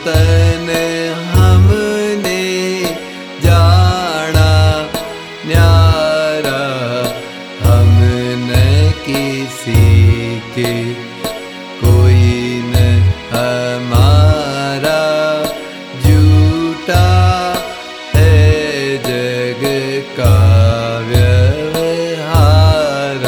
सोतन हमने जाना न्यारा, हमने किसी के कोई न हमारा, झूठा है जग का व्यवहार।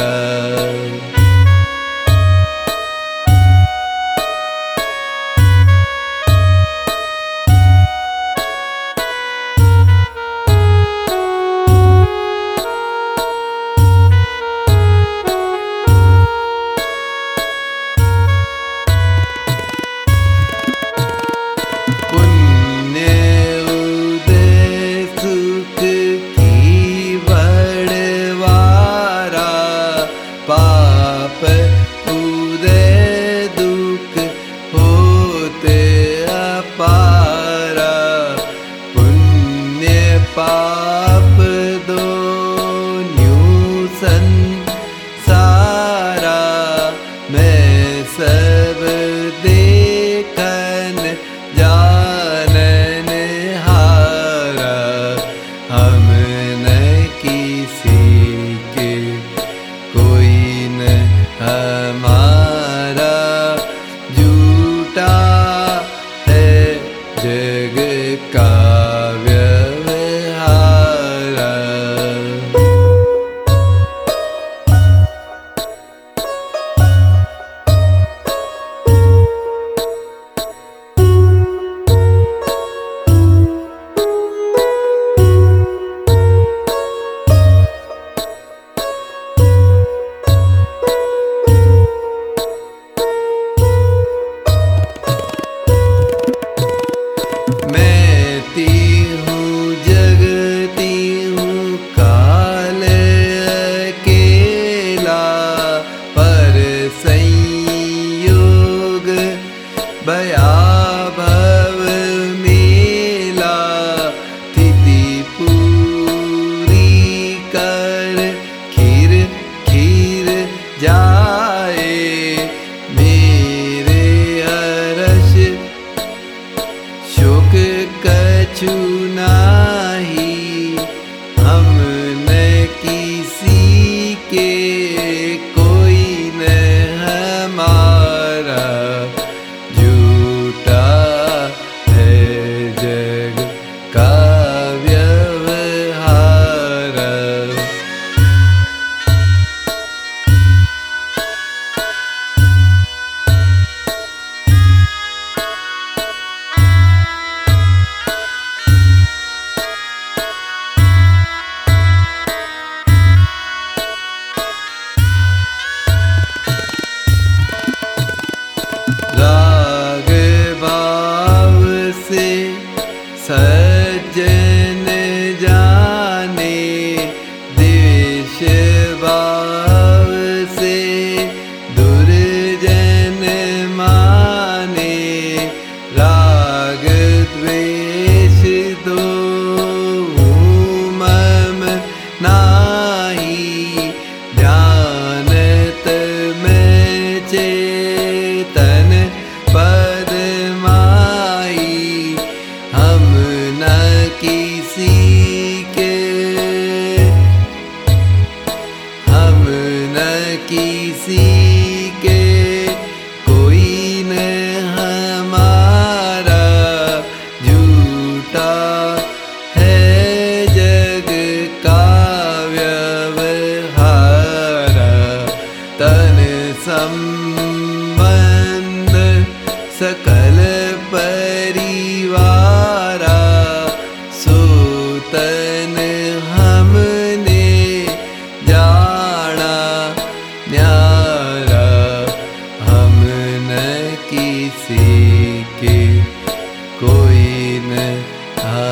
पाप उदय दुख होते अपारा, पुण्य पाप दोन्यों संसारा, मैं सब देखन जानन हारा, हम न किसी के कोई न हमारा, झूठा है जग का व्यवहार। भयाभव मेला, तिथि पूरी कर खीर खीर जाए, मेरे हर्ष शोक कछु नाही, हम न किसी के कोई न हमारा, झूठा है जग का व्यवहार। राग भाव से सज्जन जाने, द्वेष भाव से दुर्जन माने, राग द्वेष दोहूं मम नाही, ध्यानत में चेतन पद माई, हम न किसी के, हम न किसी के कोई न हमारा, झूठा है जग का व्यवहार। तन संबंध सकल परिवारा, सोतन हमने जाना न्यारा, हम न किसी के कोई न